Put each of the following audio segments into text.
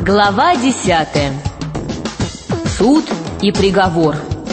Глава 10. Суд и приговор.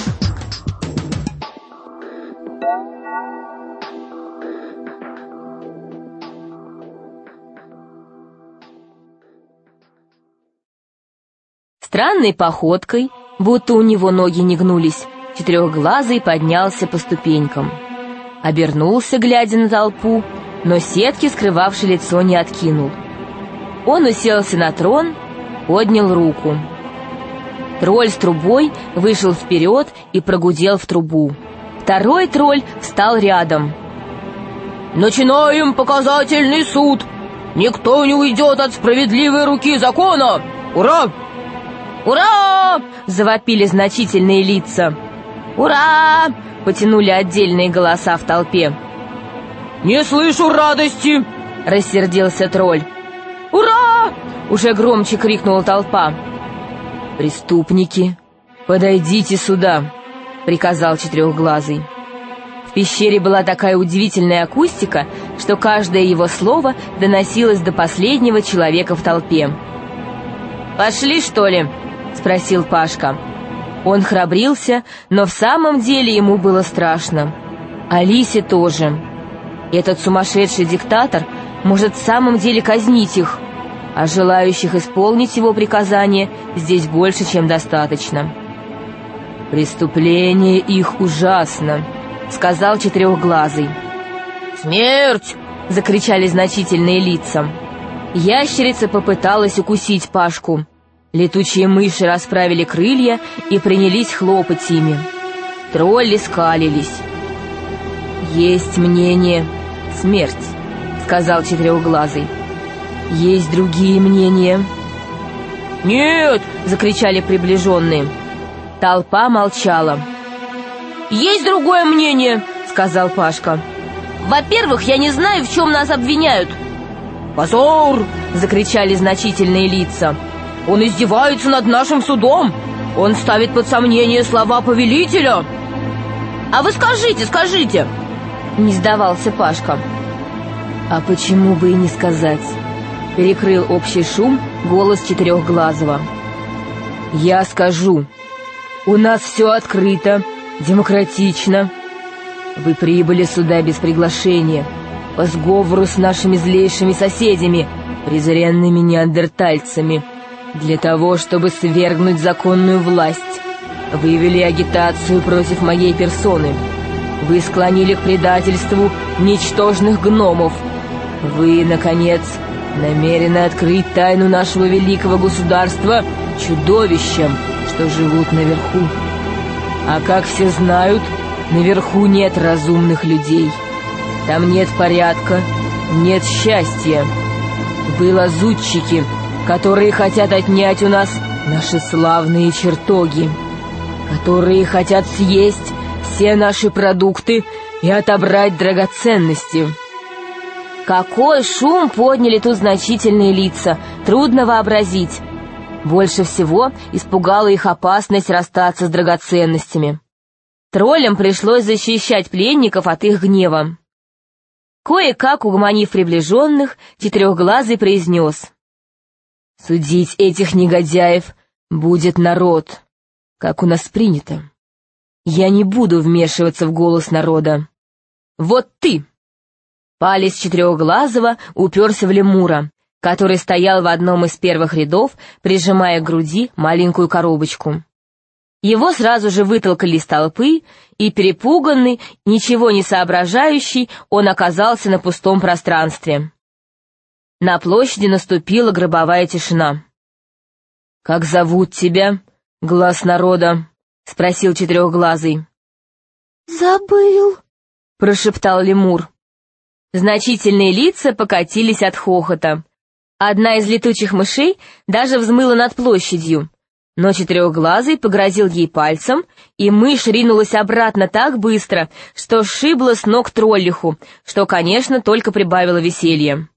Странной походкой, будто у него ноги не гнулись, четырехглазый поднялся по ступенькам. Обернулся, глядя на толпу, но сетки, скрывавшей лицо, не откинул. Он уселся на трон, поднял руку. Тролль с трубой вышел вперед и прогудел в трубу. Второй тролль встал рядом. «Начинаем показательный суд! Никто не уйдет от справедливой руки закона! Ура!» «Ура!» — завопили значительные лица. «Ура!» — потянули отдельные голоса в толпе. «Не слышу радости!» — рассердился тролль. «Ура!» — уже громче крикнула толпа. «Преступники, подойдите сюда!» — приказал четырехглазый. В пещере была такая удивительная акустика, что каждое его слово доносилось до последнего человека в толпе. «Пошли, что ли?» — спросил Пашка. Он храбрился, но в самом деле ему было страшно. Алисе тоже. Этот сумасшедший диктатор может в самом деле казнить их, а желающих исполнить его приказание здесь больше, чем достаточно. «Преступление их ужасно», — сказал четырехглазый. «Смерть!» — закричали значительные лица. Ящерица попыталась укусить Пашку. Летучие мыши расправили крылья и принялись хлопать ими. Тролли скалились. «Есть мнение — смерть», — сказал четырехглазый. «Есть другие мнения». «Нет!» — закричали приближенные. Толпа молчала. «Есть другое мнение», — сказал Пашка. «Во-первых, я не знаю, в чем нас обвиняют». «Позор!» — закричали значительные лица. «Он издевается над нашим судом! Он ставит под сомнение слова повелителя!» «А вы скажите!» — не сдавался Пашка. «А почему бы и не сказать?» — перекрыл общий шум голос четырехглазого. «Я скажу. У нас все открыто, демократично. Вы прибыли сюда без приглашения, по сговору с нашими злейшими соседями, презренными неандертальцами, для того, чтобы свергнуть законную власть. Вы вели агитацию против моей персоны. Вы склонили к предательству ничтожных гномов. Вы, наконец, намерены открыть тайну нашего великого государства чудовищам, что живут наверху. А как все знают, наверху нет разумных людей. Там нет порядка, нет счастья. Вы лазутчики, которые хотят отнять у нас наши славные чертоги, которые хотят съесть все наши продукты и отобрать драгоценности». Какой шум подняли тут значительные лица, трудно вообразить. Больше всего испугала их опасность расстаться с драгоценностями. Троллям пришлось защищать пленников от их гнева. Кое-как угомонив приближенных, четырехглазый произнес: «Судить этих негодяев будет народ, как у нас принято. Я не буду вмешиваться в голос народа. Вот ты!» Палец четырехглазого уперся в лемура, который стоял в одном из первых рядов, прижимая к груди маленькую коробочку. Его сразу же вытолкали из толпы, и, перепуганный, ничего не соображающий, он оказался на пустом пространстве. На площади наступила гробовая тишина. «Как зовут тебя, глаз народа?» — спросил четырехглазый. «Забыл», — прошептал лемур. Значительные лица покатились от хохота. Одна из летучих мышей даже взмыла над площадью, но четырехглазый погрозил ей пальцем, и мышь ринулась обратно так быстро, что сшибла с ног троллиху, что, конечно, только прибавило веселья.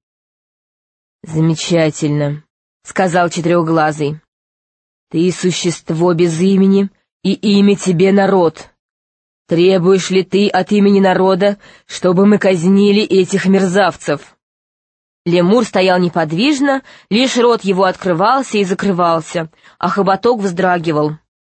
«Замечательно», — сказал четырехглазый. «Ты существо без имени, и имя тебе народ. Требуешь ли ты от имени народа, чтобы мы казнили этих мерзавцев?» Лемур стоял неподвижно, лишь рот его открывался и закрывался, а хоботок вздрагивал.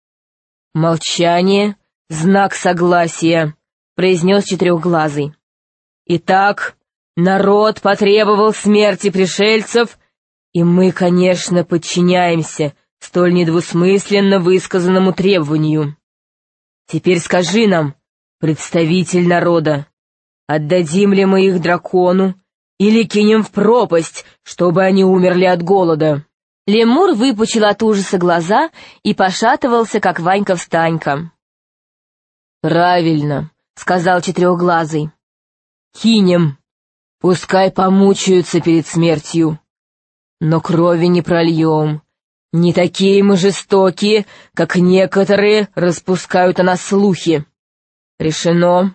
«Молчание — знак согласия», — произнес Четырехглазый. «Итак, народ потребовал смерти пришельцев, и мы, конечно, подчиняемся столь недвусмысленно высказанному требованию. Теперь скажи нам, представитель народа, отдадим ли мы их дракону или кинем в пропасть, чтобы они умерли от голода?» Лемур выпучил от ужаса глаза и пошатывался, как Ванька-встанька. «Правильно», — сказал Четырехглазый. «Кинем, пускай помучаются перед смертью. Но крови не прольем. Не такие мы жестокие, как некоторые распускают о нас слухи. Решено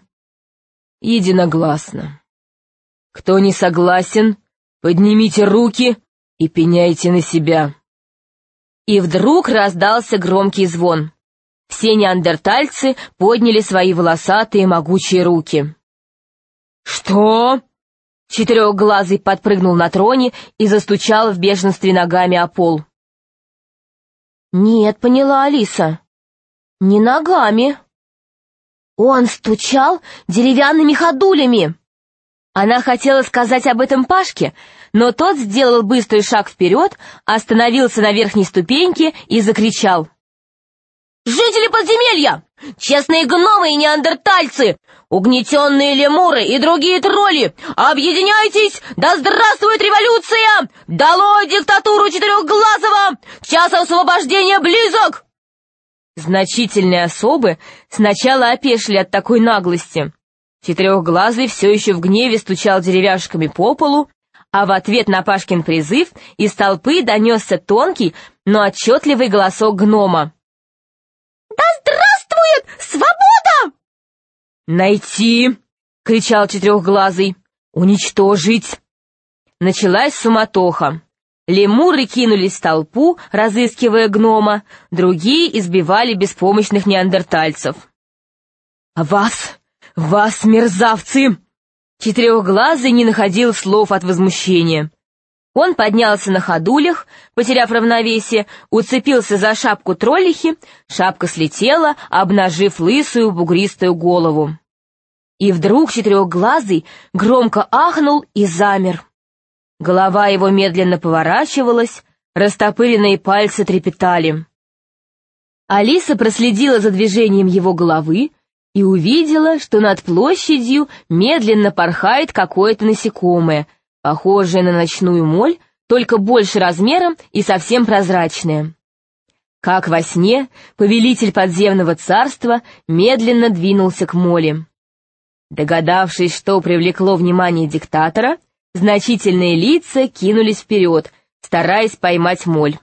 единогласно. Кто не согласен, поднимите руки и пеняйте на себя». И вдруг раздался громкий звон. Все неандертальцы подняли свои волосатые могучие руки. «Что?» Четырехглазый подпрыгнул на троне и застучал в бешенстве ногами о пол. «Нет, поняла Алиса, не ногами. Он стучал деревянными ходулями». Она хотела сказать об этом Пашке, но тот сделал быстрый шаг вперед, остановился на верхней ступеньке и закричал. «Жители подземелья! Честные гномы и неандертальцы! Угнетенные лемуры и другие тролли! Объединяйтесь! Да здравствует революция! Долой диктатуру Четырехглазого! Час освобождения близок!» Значительные особы сначала опешили от такой наглости. Четырехглазый все еще в гневе стучал деревяшками по полу, а в ответ на Пашкин призыв из толпы донесся тонкий, но отчетливый голосок гнома. «Да здравствует свобода!» «Найти!» — кричал Четырехглазый. «Уничтожить!» Началась суматоха. Лемуры кинулись в толпу, разыскивая гнома, другие избивали беспомощных неандертальцев. «А вас, мерзавцы!» Четырехглазый не находил слов от возмущения. Он поднялся на ходулях, потеряв равновесие, уцепился за шапку троллихи, шапка слетела, обнажив лысую бугристую голову. И вдруг Четырехглазый громко ахнул и замер. Голова его медленно поворачивалась, растопыренные пальцы трепетали. Алиса проследила за движением его головы и увидела, что над площадью медленно порхает какое-то насекомое, похожее на ночную моль, только больше размером и совсем прозрачное. Как во сне, повелитель подземного царства медленно двинулся к моли. Догадавшись, что привлекло внимание диктатора, значительные лица кинулись вперед, стараясь поймать моль.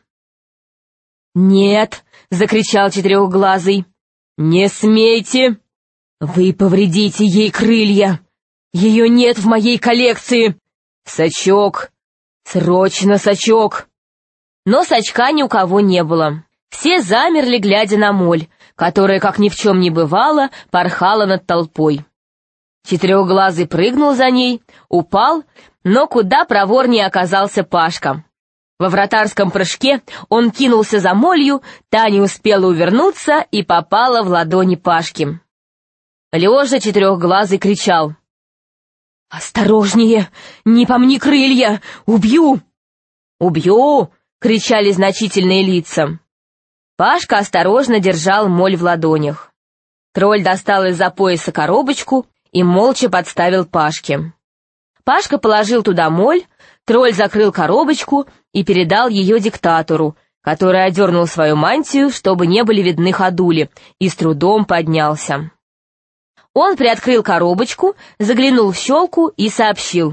«Нет!» — закричал Четырехглазый. «Не смейте! Вы повредите ей крылья! Ее нет в моей коллекции! Сачок! Срочно сачок!» Но сачка ни у кого не было. Все замерли, глядя на моль, которая, как ни в чем не бывало, порхала над толпой. Четырехглазый прыгнул за ней, упал, но куда проворнее оказался Пашка. Во вратарском прыжке он кинулся за молью, та не успела увернуться и попала в ладони Пашки. Лежа Четырехглазый кричал: «Осторожнее! Не помни крылья! Убью!» «Убью!» — кричали значительные лица. Пашка осторожно держал моль в ладонях. Тролль достал из-за пояса коробочку и молча подставил Пашке. Пашка положил туда моль, тролль закрыл коробочку и передал ее диктатору, который одернул свою мантию, чтобы не были видны ходули, и с трудом поднялся. Он приоткрыл коробочку, заглянул в щелку и сообщил: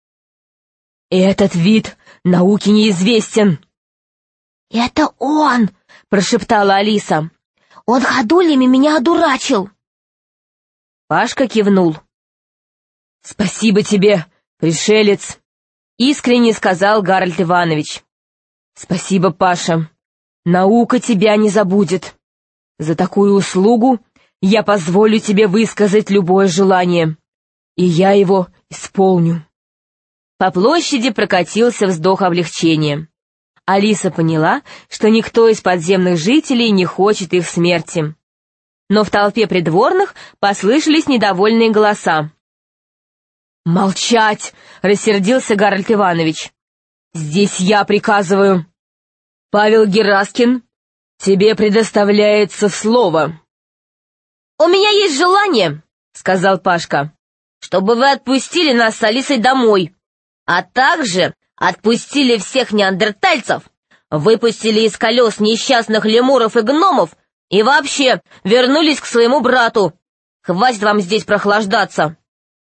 «Этот вид науке неизвестен». «Это он!» — прошептала Алиса. «Он ходулями меня одурачил!» Пашка кивнул. «Спасибо тебе, пришелец!» — искренне сказал Гарольд Иванович. «Спасибо, Паша. Наука тебя не забудет. За такую услугу я позволю тебе высказать любое желание, и я его исполню». По площади прокатился вздох облегчения. Алиса поняла, что никто из подземных жителей не хочет их смерти. Но в толпе придворных послышались недовольные голоса. «Молчать!» — рассердился Гарольд Иванович. «Здесь я приказываю. Павел Гераскин, тебе предоставляется слово». «У меня есть желание», — сказал Пашка, «чтобы вы отпустили нас с Алисой домой, а также отпустили всех неандертальцев, выпустили из колес несчастных лемуров и гномов и вообще вернулись к своему брату. Хватит вам здесь прохлаждаться».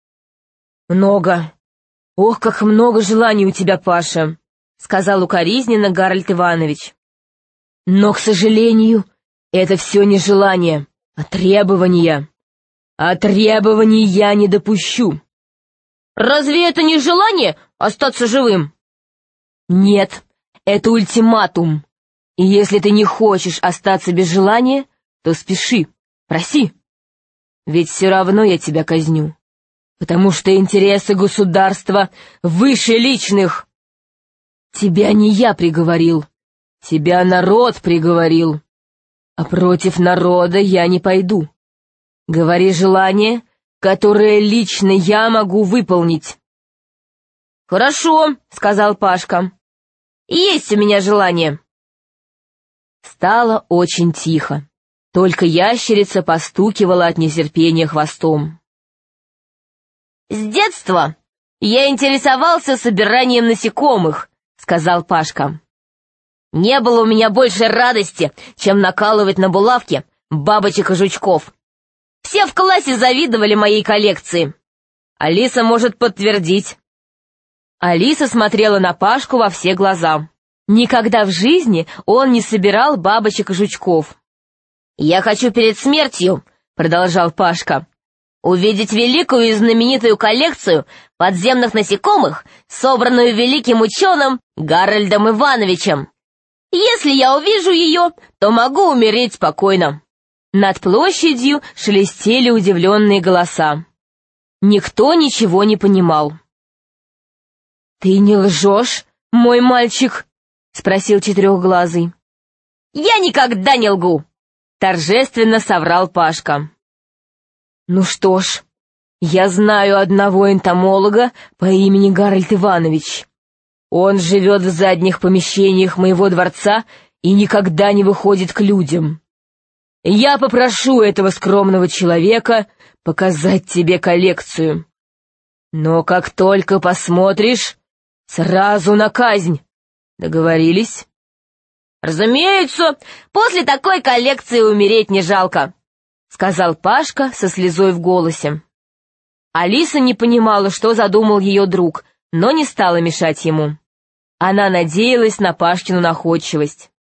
«Много. Ох, как много желаний у тебя, Паша», — сказал укоризненно Гарольд Иванович. «Но, к сожалению, это все не желание, а требования. А требований я не допущу». «Разве это не желание остаться живым?» «Нет, это ультиматум. И если ты не хочешь остаться без желания, то спеши, проси. Ведь все равно я тебя казню, потому что интересы государства выше личных. Тебя не я приговорил, тебя народ приговорил, а против народа я не пойду. Говори желание, которое лично я могу выполнить». «Хорошо», — сказал Пашка. «Есть у меня желание». Стало очень тихо. Только ящерица постукивала от нетерпения хвостом. «С детства я интересовался собиранием насекомых», — сказал Пашка. «Не было у меня больше радости, чем накалывать на булавке бабочек и жучков. Все в классе завидовали моей коллекции. Алиса может подтвердить». Алиса смотрела на Пашку во все глаза. Никогда в жизни он не собирал бабочек и жучков. «Я хочу перед смертью», — продолжал Пашка, «увидеть великую и знаменитую коллекцию подземных насекомых, собранную великим ученым Гарольдом Ивановичем. Если я увижу ее, то могу умереть спокойно». Над площадью шелестели удивленные голоса. Никто ничего не понимал. «Ты не лжешь, мой мальчик?» — спросил Четырехглазый. «Я никогда не лгу!» — торжественно соврал Пашка. «Ну что ж, я знаю одного энтомолога по имени Гарольд Иванович. Он живет в задних помещениях моего дворца и никогда не выходит к людям. Я попрошу этого скромного человека показать тебе коллекцию. Но как только посмотришь, сразу на казнь. Договорились?» «Разумеется, после такой коллекции умереть не жалко», — сказал Пашка со слезой в голосе. Алиса не понимала, что задумал ее друг, но не стала мешать ему. Она надеялась на Пашкину находчивость.